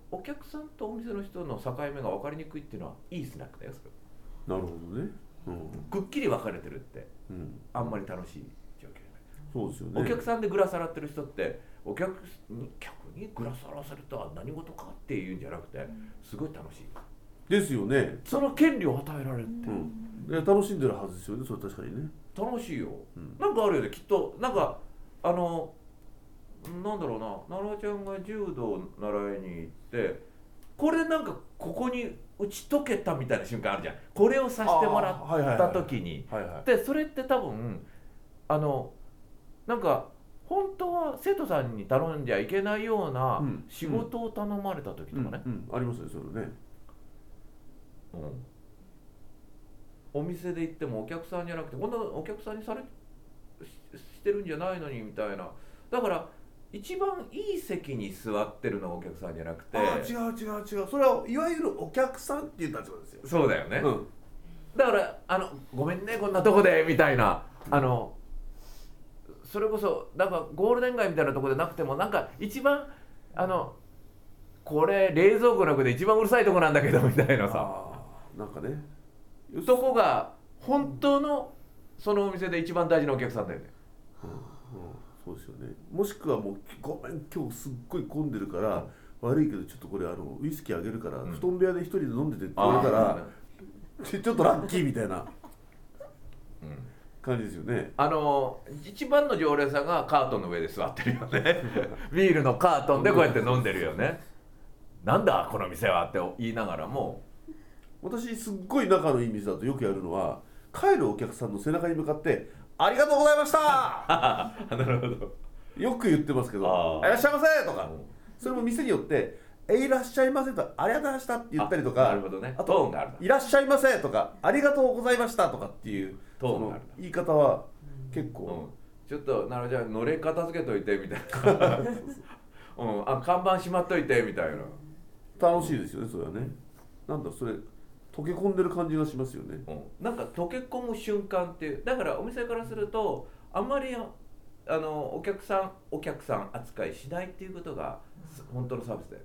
お客さんとお店の人の境目が分かりにくいっていうのはいいスナックだよそれ。 なるほどね、 くっきり分かれてるって、あんまり楽しい状況じゃない。 そうですよね。 お客さんでグラス洗ってる人って客にグラス洗わせるとは何事かっていうんじゃなくてすごい楽しいですよね。 その権利を与えられるって、 いや楽しんでるはずですよね。それ確かにね楽しいよ、なんかあるよねきっと。なんかなんだろうな、奈々ちゃんが柔道を習いに行ってこれなんかここに打ち解けたみたいな瞬間あるじゃん。これをさせてもらった時に、でそれって多分なんか本当は生徒さんに頼んじゃいけないような仕事を頼まれた時とかね、 ありますねそれね、 お店で行ってもお客さんじゃなくてこんなお客さんにしてるんじゃないのにみたいな。だから一番いい席に座ってるのがお客さんじゃなくて、 違う、それはいわゆるお客さんっていう立場ですよ。 そうだよね、だからごめんねこんなとこでみたいな、それこそなんかゴールデン街みたいなとこでなくてもなんか一番これ冷蔵庫の中で一番うるさいとこなんだけどみたいなさ、 なんかねそこが本当のそのお店で一番大事なお客さんだよね。 そうですよね。もしくはもうごめん今日すっごい混んでるから悪いけどちょっとこれウイスキーあげるから、布団部屋で一人で飲んでてって言われたらちょっとラッキーみたいな感じですよね。 一番の常連さんがカートンの上で座ってるよねビールのカートンでこうやって飲んでるよねなんだこの店はって言いながらも、 私すっごい仲のいい店だとよくやるのは帰るお客さんの背中に向かってありがとうございましたなるほどよく言ってますけど、いらっしゃいませとか、それも店によっていらっしゃいませとありがとうございましたって言ったりとか、 なるほどね、 あとトーンがあるいらっしゃいませとかありがとうございましたとかっていうトーンがある言い方は結構、 ちょっとなるじゃあのれ片付けといてみたいな看板しまっといてみたいな。 楽しいですよねそれはね。なんだそれ溶け込んでる感じがしますよね、 なんか溶け込む瞬間っていう、だからお店からするとあんまりお客さん扱いしないっていうことが本当のサービスだよね、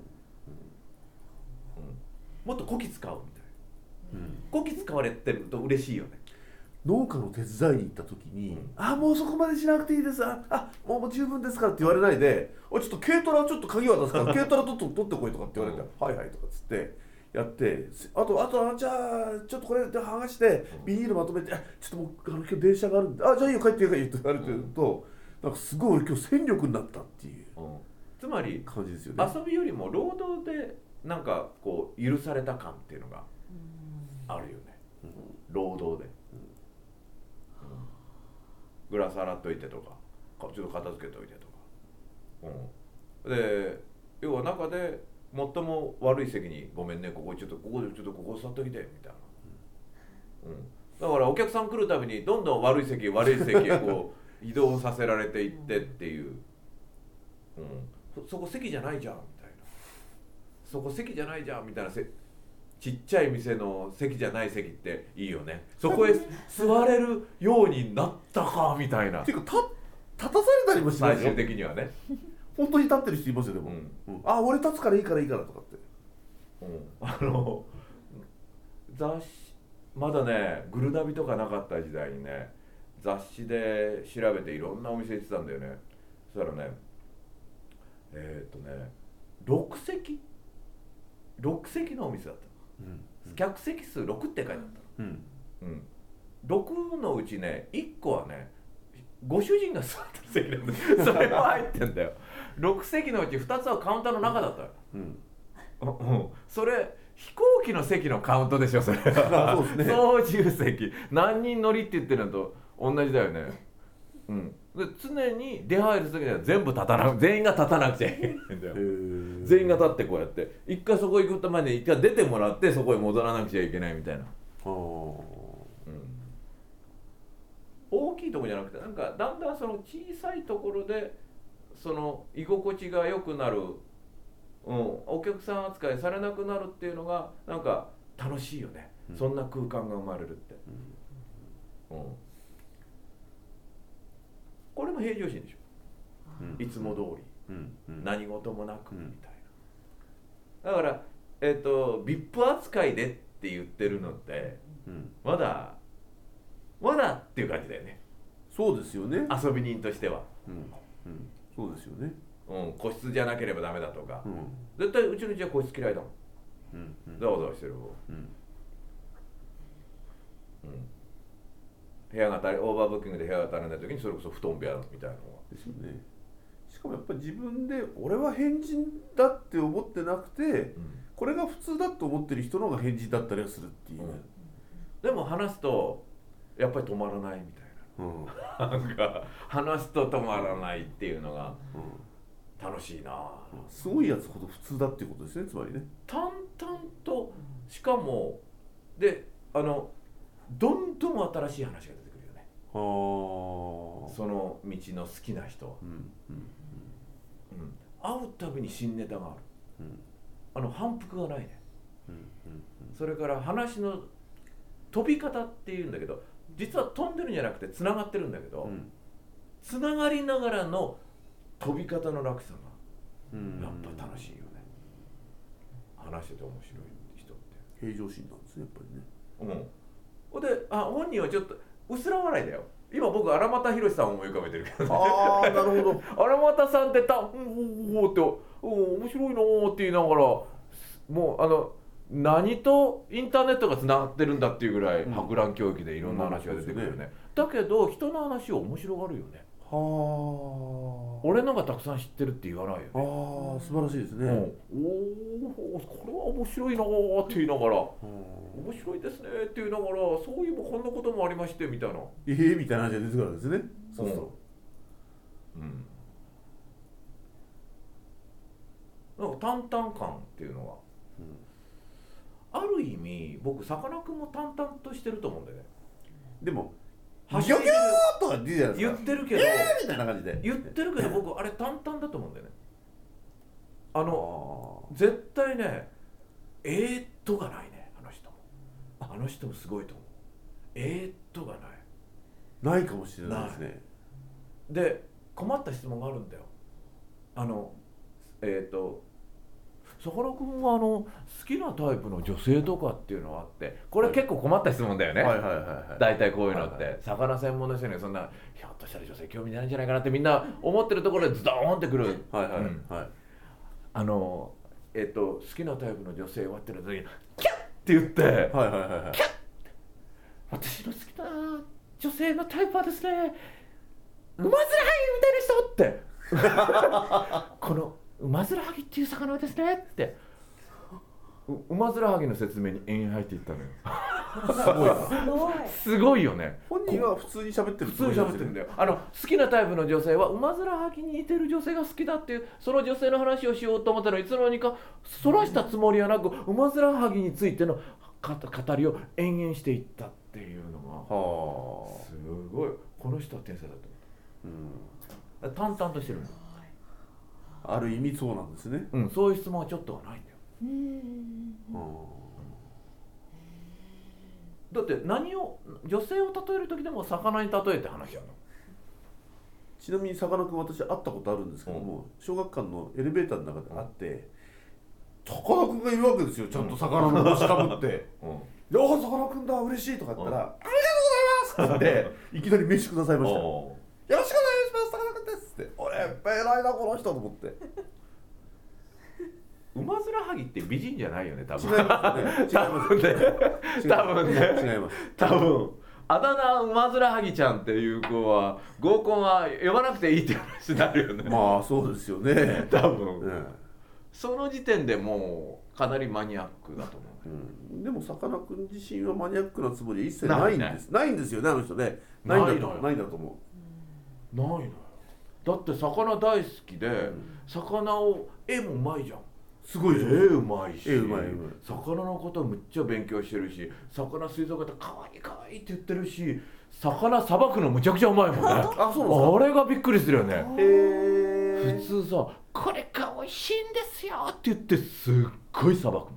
もっとこき使うみたいな、こき使われてると嬉しいよね。 農家の手伝いに行った時にもうそこまでしなくていいですもう十分ですからって言われないでちょっと軽トラちょっと鍵渡すから軽トラ取ってこいとかって言われてはいはいとかっつってやってあとじゃあちょっとこれで剥がしてビニールまとめてちょっともう今日電車があるんでじゃあいいよ帰ってって言われてるとなんかすごい俺今日戦力になったっていうつまり感じですよね。 遊びよりも労働でなんかこう許された感っていうのがあるよね、労働で、グラス洗っといてとかちょっと片付けといてとか、で要は中で最も悪い席にごめんねここ座っときてみたいな、だからお客さん来るたびにどんどん悪い席へこう移動させられていってっていう、そこ席じゃないじゃんみたいな、そこ席じゃないじゃんみたいな、ちっちゃい店の席じゃない席っていいよね。そこへ座れるようになったかみたいな。 ていうか立たされたりもしますよ。 最終的にはね。 本当に立ってる人いますよでも。俺立つからいいからとかって。 雑誌まだねグルナビとかなかった時代にね雑誌で調べていろんなお店行ってたんだよね。そしたらね6席のお店だった。客席数6って書いてあったの、6のうちね1個はねご主人が座ってる席なんだよそれも入ってんだよ。6席のうち2つはカウンターの中だったよ、それ飛行機の席のカウントでしょそれはそうですね、操縦席何人乗りって言ってるのと同じだよね、で常に出入る時には全員が立たなくちゃいけないんだよ。全員が立ってこうやって一回そこ行く前に一回出てもらってそこへ戻らなくちゃいけないみたいな、大きいところじゃなくてなんかだんだんその小さいところでその居心地が良くなる、お客さん扱いされなくなるっていうのがなんか楽しいよね、そんな空間が生まれるって、これも平常心でしょ、いつも通り、何事もなくみたいな、 だからVIP 扱いでって言ってるのって、まだっていう感じだよね。 そうですよね。 遊び人としては、 そうですよね。 個室じゃなければダメだとか、絶対うちの家は個室嫌いだもん。ざわざわしてる方。部屋が足りオーバーブッキングで部屋が足らない時にそれこそ布団部屋みたいなのがですよね。しかもやっぱり自分で俺は変人だって思ってなくて、これが普通だと思ってる人の方が変人だったりはするっていう、 でも話すとやっぱり止まらないみたいな、なんか話すと止まらないっていうのが楽しいな、 すごいやつほど普通だっていうことですね、つまりね。 淡々と、しかもでどんどん新しい話が出てくるよね。その道の好きな人は、会うたびに新ネタがある、反復がないね、それから話の飛び方っていうんだけど、実は飛んでるんじゃなくてつながってるんだけど、つながりながらの飛び方の楽さがやっぱ楽しいよね、話してて面白い人って。 平常心なんですね、やっぱりね。 で、本人はちょっと薄ら笑いだよ。今僕荒俣宏さんを思い浮かべてるけど、 ああ、なるほど。 荒俣さんって面白いなーって言いながら、もう何とインターネットがつながってるんだっていうぐらい博覧教育でいろんな話が出てくるよね。だけど人の話を面白がるよね。俺のがたくさん知ってるって言わないよね。 素晴らしいですね。 これは面白いなーって言いながら、面白いですねって言いながら、そういえばこんなこともありましてみたいな、 みたいな話が出てくるわけですね。そうそう。 なんか淡々感っていうのは、ある意味僕さかなクンも淡々としてると思うんだよね。 でもギョギョーとか言ってるけど、 みたいな感じで言ってるけど、僕あれ淡々だと思うんだよね。絶対ね、がないね、あの人もすごいと思う。がないかもしれないですね。 で、困った質問があるんだよ。さかなクンは好きなタイプの女性とかっていうのはあって、これ結構困った質問だよね。大体こういうのって、魚専門の人にはそんなひょっとしたら女性興味ないんじゃないかなってみんな思ってるところでズドーンってくる。好きなタイプの女性はってる時にキャッって言って、キャッ、私の好きな女性のタイプはですね、ウマヅラハギみたいな人ってこのウマヅラハギっていう魚はですねって、ウマヅラハギの説明に延々入っていったのよ。すごいよね。 本人は普通に喋ってる。 普通に喋ってるんだよ。好きなタイプの女性はウマヅラハギに似てる女性が好きだっていう、その女性の話をしようと思ったのに、いつの間にかそらしたつもりはなく、ウマヅラハギについての語りを延々していったっていうのが、すごい、この人は天才だと思う。淡々としてるんだ。 ある意味そうなんですね。 そういう質問はちょっとはないんだよ。だって女性を例える時でも魚に例えて話やるの。 ちなみにさかなクン、私会ったことあるんですけども、小学館のエレベーターの中で会って、さかなクンがいるわけですよ。ちゃんと魚の帽子かぶって「ようさかなクンだ、嬉しい」とか言ったら「ありがとうございます」っていきなり飯くださいました。よろしくお願いします、さかなクンですって。俺偉いなこの人と思って。 ウマヅラハギって美人じゃないよね、多分。 違いますね。 多分ね。 違います。 多分あだ名ウマヅラハギちゃんっていう子は合コンは呼ばなくていいって話になるよね。 まあそうですよね。 多分、その時点でもうかなりマニアックだと思う。 でもさかなクン自身はマニアックなつもりは一切ないんです。ないんですよね、あの人ね。ないんだと思う。ないのよ。だって魚大好きで、魚を絵もうまいじゃん。 すごい絵うまいし、 魚のことむっちゃ勉強してるし、魚水族館かわいいかわいいって言ってるし、魚さばくのむちゃくちゃうまいもんね。あれがびっくりするよね。普通さ、これが美味しいんですよって言ってすっごいさばくの。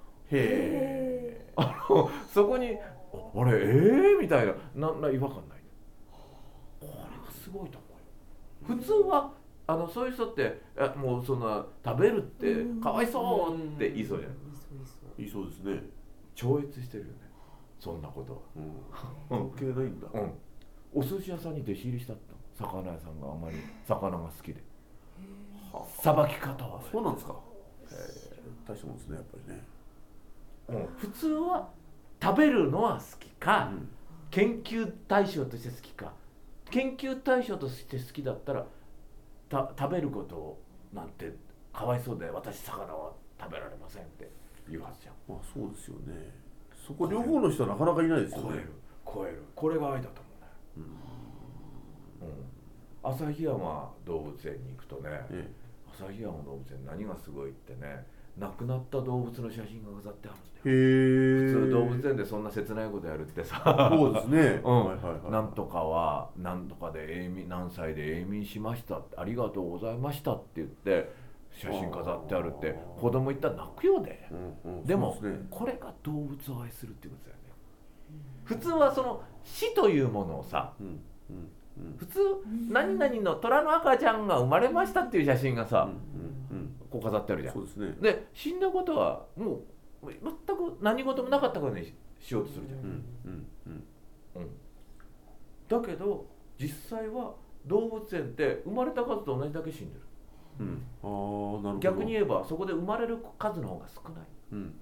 そこにあれみたいな違和感ない。これがすごいと思うよ。普通はそういう人ってもうそんな食べるってかわいそうって言いそうじゃない。 いそうですね。 超越してるよね、そんなことは。 関係ないんだ。 お寿司屋さんに弟子入りしたって魚屋さんがあまり魚が好きでさばき方は。 そうなんですか。大したもんですね、やっぱりね。 普通は食べるのは好きか、研究対象として好きか。研究対象として好きだったら食べることなんてかわいそうで私魚は食べられませんって言うはずじゃん。 まあそうですよね。そこ両方の人はなかなかいないですよね。 超えるこれが愛だと思うね。旭山動物園に行くとね、旭山動物園何がすごいってね、亡くなった動物の写真が飾ってあるんだよ。普通動物園でそんな切ないことやるってさ、 そうですね。 なんとかは何とかで何歳で永眠しましたありがとうございましたって言って写真飾ってあるって子供言ったら泣くよね。でもこれが動物を愛するっていうことだよね。普通はその死というものをさ、普通何々の虎の赤ちゃんが生まれましたっていう写真がさこう飾ってあるじゃん。 そうですね。 で死んだことはもう全く何事もなかったことにしようとするじゃん。だけど実際は動物園って生まれた数と同じだけ死んでる。 なるほど。 逆に言えばそこで生まれる数の方が少ない。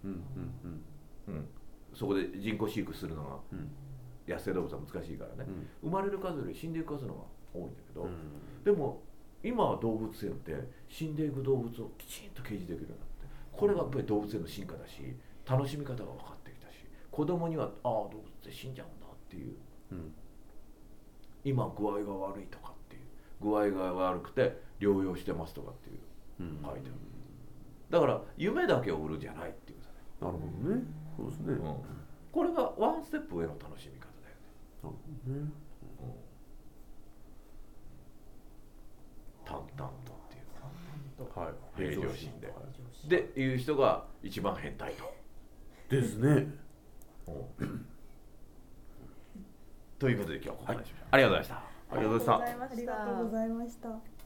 そこで人工飼育するのが野生動物は難しいからね、生まれる数より死んでいく数の方が多いんだけど、でも今は動物園って死んでいく動物をきちんと掲示できるようになって、これがやっぱり動物園の進化だし楽しみ方が分かってきたし、子供には動物って死んじゃうんだっていう、今具合が悪いとかっていう具合が悪くて療養してますとかっていう書いてある。だから夢だけを売るじゃないっていうことね。 なるほどね。そうですね。 これがワンステップ上の楽しみ方だよね。 なるほどね。 淡々とっていう平常心でいう人が一番変態とですね。 ということで今日はここまでしましょう。ありがとうございました。 ありがとうございました。 ありがとうございました。